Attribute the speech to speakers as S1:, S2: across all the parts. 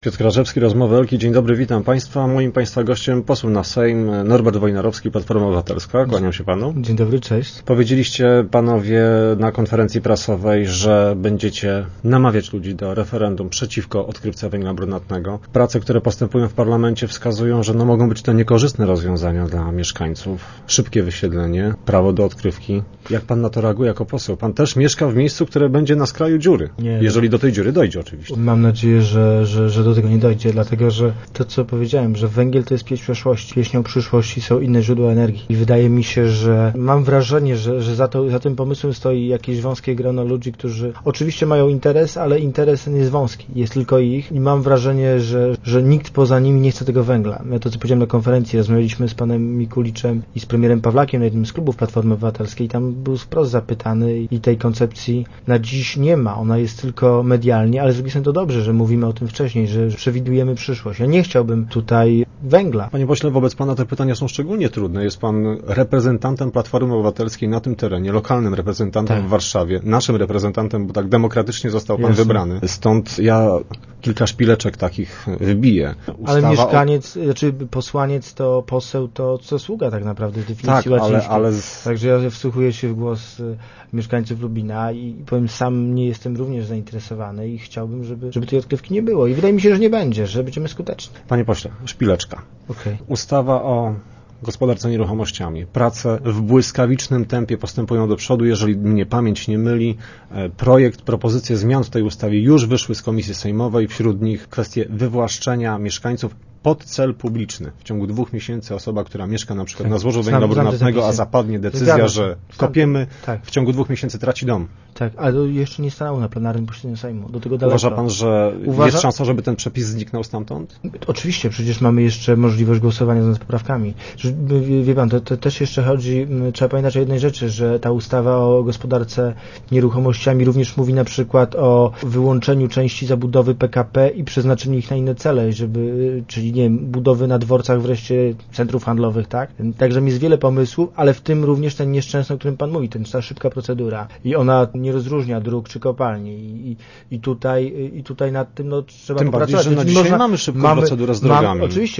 S1: Piotr Krażewski, Rozmowy Elki. Dzień dobry, witam Państwa. Moim Państwa gościem poseł na Sejm Norbert Wojnarowski, Platforma Obywatelska. Kłaniam się Panu.
S2: Dzień dobry, cześć.
S1: Powiedzieliście Panowie na konferencji prasowej, że będziecie namawiać ludzi do referendum przeciwko odkrywce węgla brunatnego. Prace, które postępują w parlamencie, wskazują, że mogą być to niekorzystne rozwiązania dla mieszkańców. Szybkie wysiedlenie, prawo do odkrywki. Jak Pan na to reaguje jako poseł? Pan też mieszka w miejscu, które będzie na skraju dziury.
S2: Nie.
S1: Jeżeli do tej dziury dojdzie oczywiście.
S2: Mam nadzieję, że do tego nie dojdzie, dlatego że to, co powiedziałem, że węgiel to jest pieśń przeszłości. Pieśnią przyszłości są inne źródła energii. I wydaje mi się, że mam wrażenie, że za tym pomysłem stoi jakieś wąskie grono ludzi, którzy oczywiście mają interes, ale interes jest wąski. Jest tylko ich i mam wrażenie, że nikt poza nimi nie chce tego węgla. Ja to, co powiedziałem na konferencji, rozmawialiśmy z panem Mikuliczem i z premierem Pawlakiem na jednym z klubów Platformy Obywatelskiej. Tam był wprost zapytany i tej koncepcji na dziś nie ma. Ona jest tylko medialnie, ale z drugiej strony to dobrze, że mówimy o tym wcześniej, że przewidujemy przyszłość. Ja nie chciałbym tutaj węgla.
S1: Panie pośle, wobec Pana te pytania są szczególnie trudne. Jest Pan reprezentantem Platformy Obywatelskiej na tym terenie, lokalnym reprezentantem w Warszawie, naszym reprezentantem, bo tak demokratycznie został Pan wybrany. Stąd ja kilka szpileczek takich wybiję.
S2: Ale mieszkaniec, posłaniec to poseł, to co sługa tak naprawdę z definicji łacińskiej. Także ja wsłuchuję się w głos mieszkańców Lubina i powiem, sam nie jestem również zainteresowany i chciałbym, żeby tej odkrywki nie było. I wydaje mi się, że nie będzie, że będziemy skuteczni.
S1: Panie pośle, szpileczka.
S2: Okay.
S1: Ustawa o gospodarce nieruchomościami. Prace w błyskawicznym tempie postępują do przodu. Jeżeli mnie pamięć nie myli, propozycje zmian w tej ustawie już wyszły z Komisji Sejmowej. Wśród nich kwestie wywłaszczenia mieszkańców pod cel publiczny. W ciągu 2 miesięcy osoba, która mieszka na przykład na złożu węgla brunatnego, a zapadnie decyzja, że kopiemy, w ciągu 2 miesięcy traci dom.
S2: Tak, ale to jeszcze nie stanęło na plenarnym posiedzeniu Sejmu. Do tego daleko.
S1: Uważa Pan, że jest szansa, żeby ten przepis zniknął stamtąd?
S2: Oczywiście, przecież mamy jeszcze możliwość głosowania nad poprawkami. Wie Pan, to też jeszcze chodzi, trzeba pamiętać o jednej rzeczy, że ta ustawa o gospodarce nieruchomościami również mówi na przykład o wyłączeniu części zabudowy PKP i przeznaczeniu ich na inne cele, czyli nie wiem, budowy na dworcach wreszcie centrów handlowych, tak? Także jest wiele pomysłów, ale w tym również ten nieszczęsny, o którym Pan mówi, ta szybka procedura. I ona nie rozróżnia dróg czy kopalni. I tutaj nad tym trzeba
S1: tym
S2: popracować.
S1: Tym bardziej, że dzisiaj mamy szybką procedurę z drogami.
S2: Oczywiście,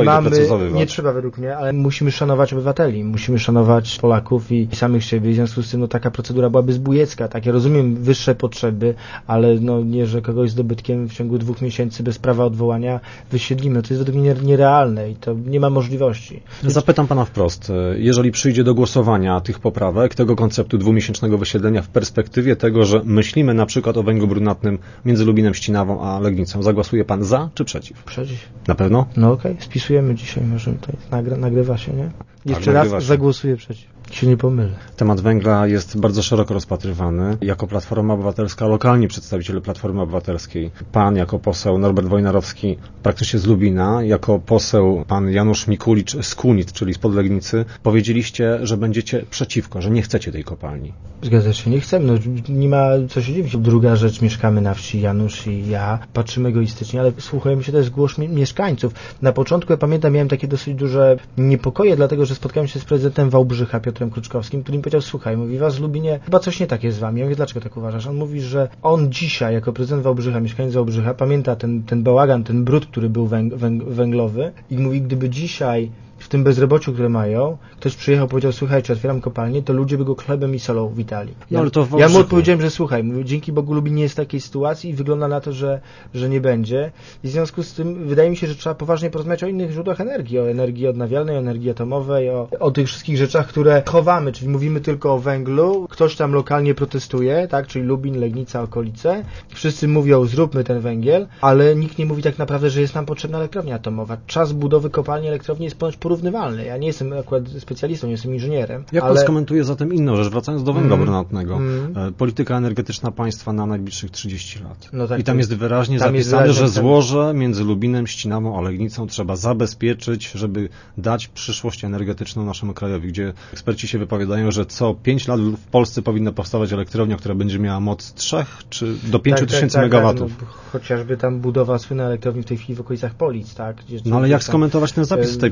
S1: nie
S2: trzeba według mnie, ale musimy szanować obywateli, musimy szanować Polaków i samych siebie. W związku z tym taka procedura byłaby zbójecka. Tak, ja rozumiem wyższe potrzeby, ale nie, że kogoś z dobytkiem w ciągu 2 miesięcy bez prawa odwołania wysiedlimy. To jest według mnie nierealne i to nie ma możliwości.
S1: Zapytam Pana wprost. Jeżeli przyjdzie do głosowania tych poprawek, tego konceptu 2-miesięcznego wysiedlenia w perspektywie tego, że myślimy na przykład o węglu brunatnym między Lubinem, Ścinawą a Legnicą, zagłosuje Pan za czy przeciw?
S2: Przeciw.
S1: Na pewno?
S2: No okej. Spisujemy dzisiaj, może tutaj nagrywa się, nie? Jeszcze raz zagłosuję przeciw. Się nie pomylę.
S1: Temat węgla jest bardzo szeroko rozpatrywany. Jako Platforma Obywatelska, lokalni przedstawiciele Platformy Obywatelskiej, Pan jako poseł Norbert Wojnarowski praktycznie z Lubina, jako poseł Pan Janusz Mikulicz z Kunit, czyli z Podlegnicy, powiedzieliście, że będziecie przeciwko, że nie chcecie tej kopalni.
S2: Zgadza się, nie chcemy. Nie ma co się dziwić. Druga rzecz, mieszkamy na wsi, Janusz i ja, patrzymy egoistycznie, ale słuchajmy się też głos mieszkańców. Na początku, ja pamiętam, miałem takie dosyć duże niepokoje, dlatego że spotkałem się z prezydentem Wałbrzycha, Piotrem Kruczkowskim, który mi powiedział, słuchaj, mówi, was w Lubinie chyba coś nie tak jest z wami. Ja mówię, dlaczego tak uważasz? On mówi, że on dzisiaj, jako prezydent Wałbrzycha, mieszkaniec Wałbrzycha, pamięta ten bałagan, ten brud, który był węglowy i mówi, gdyby dzisiaj w tym bezrobociu, które mają, ktoś przyjechał, powiedział, słuchajcie, otwieram kopalnię, to ludzie by go chlebem i solą witali. Ja mu odpowiedziałem, że słuchaj, mówię, dzięki Bogu Lubin nie jest w takiej sytuacji i wygląda na to, że nie będzie. I w związku z tym wydaje mi się, że trzeba poważnie porozmawiać o innych źródłach energii, o energii odnawialnej, o energii atomowej, o tych wszystkich rzeczach, które chowamy, czyli mówimy tylko o węglu, ktoś tam lokalnie protestuje, tak, czyli Lubin, Legnica, okolice. Wszyscy mówią, zróbmy ten węgiel, ale nikt nie mówi tak naprawdę, że jest nam potrzebna elektrownia atomowa. Czas budowy kopalni elektrowni jest ponoć porównywalny. Ja nie jestem akurat specjalistą, nie jestem inżynierem.
S1: Jak pan skomentuje zatem inną rzecz, wracając do węgla brunatnego. Polityka energetyczna państwa na najbliższych 30 lat.
S2: No tak,
S1: i tam jest wyraźnie zapisane, że złoże między Lubinem, Ścinawą a Legnicą trzeba zabezpieczyć, żeby dać przyszłość energetyczną naszemu krajowi, gdzie eksperci się wypowiadają, że co 5 lat w Polsce powinna powstawać elektrownia, która będzie miała moc 3 czy do 5 tysięcy megawatów.
S2: No, chociażby tam budowa słynnej elektrowni w tej chwili w okolicach Polic, tak?
S1: No ale jak skomentować ten zapis w tej polityce energetycznej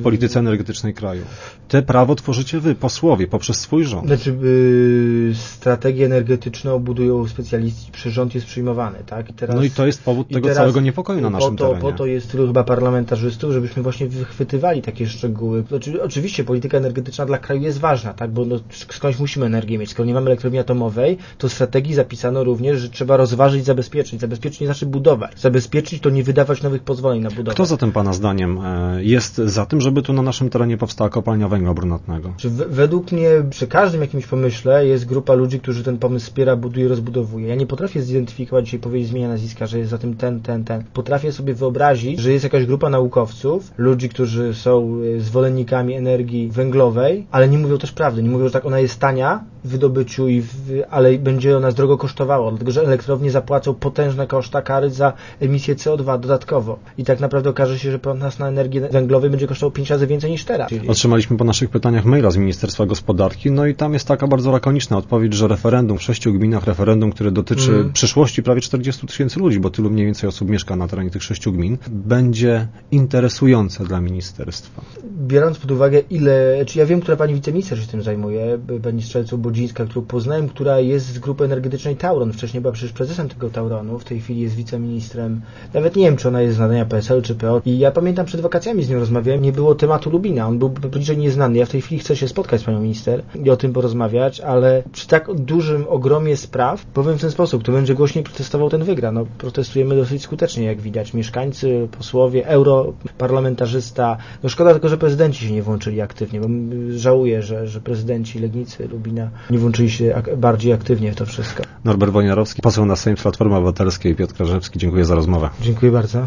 S1: energetycznej kraju. Te prawo tworzycie wy, posłowie, poprzez swój rząd.
S2: Znaczy, strategię energetyczną budują specjaliści, przez rząd jest przyjmowany, tak?
S1: No i to jest powód tego całego niepokoju na naszym terenie.
S2: Po to jest tylu chyba parlamentarzystów, żebyśmy właśnie wychwytywali takie szczegóły. Znaczy, oczywiście polityka energetyczna dla kraju jest ważna, tak? Bo skądś musimy energię mieć. Skoro nie mamy elektrowni atomowej, to w strategii zapisano również, że trzeba rozważyć zabezpieczyć. Zabezpieczyć nie znaczy budować. Zabezpieczyć to nie wydawać nowych pozwoleń na budowę.
S1: Kto zatem Pana zdaniem jest za tym, żeby tu na naszym terenie powstała kopalnia węgla brunatnego?
S2: Według mnie przy każdym jakimś pomyśle jest grupa ludzi, którzy ten pomysł wspiera, buduje, rozbudowuje. Ja nie potrafię zidentyfikować, dzisiaj powiedzieć zmienia nazwiska, że jest za tym ten. Potrafię sobie wyobrazić, że jest jakaś grupa naukowców, ludzi, którzy są zwolennikami energii węglowej, ale nie mówią też prawdy. Nie mówią, że tak ona jest tania w wydobyciu, ale będzie ona drogo kosztowała, dlatego że elektrownie zapłacą potężne koszta kary za emisję CO2 dodatkowo. I tak naprawdę okaże się, że prąd nas na energię węglowej będzie kosztował 5 razy więcej niż teraz.
S1: Otrzymaliśmy po naszych pytaniach maila z Ministerstwa Gospodarki, no i tam jest taka bardzo lakoniczna odpowiedź, że referendum w 6 gminach, które dotyczy przyszłości prawie 40 000 ludzi, bo tylu mniej więcej osób mieszka na terenie tych 6 gmin, będzie interesujące dla ministerstwa.
S2: Biorąc pod uwagę ja wiem, która pani wiceminister się tym zajmuje, pani Strzelców-Bodzińska, którą poznałem, która jest z grupy energetycznej Tauron. Wcześniej była przecież prezesem tego Tauronu, w tej chwili jest wiceministrem. Nawet nie wiem, czy ona jest z nadania PSL czy PO. I ja pamiętam, przed wakacjami z nią rozmawiałem, nie było tematu Lubina. On był bliżej nieznany. Ja w tej chwili chcę się spotkać z panią minister i o tym porozmawiać, ale przy tak dużym ogromie spraw, powiem w ten sposób, kto będzie głośniej protestował, ten wygra. No, protestujemy dosyć skutecznie, jak widać. Mieszkańcy, posłowie, europarlamentarzysta. No szkoda tylko, że prezydenci się nie włączyli aktywnie, bo żałuję, że prezydenci Legnicy, Lubina nie włączyli się bardziej aktywnie w to wszystko.
S1: Norbert Wojnarowski, poseł na Sejm z Platformy Obywatelskiej, Piotr Krażewski. Dziękuję za rozmowę.
S2: Dziękuję bardzo.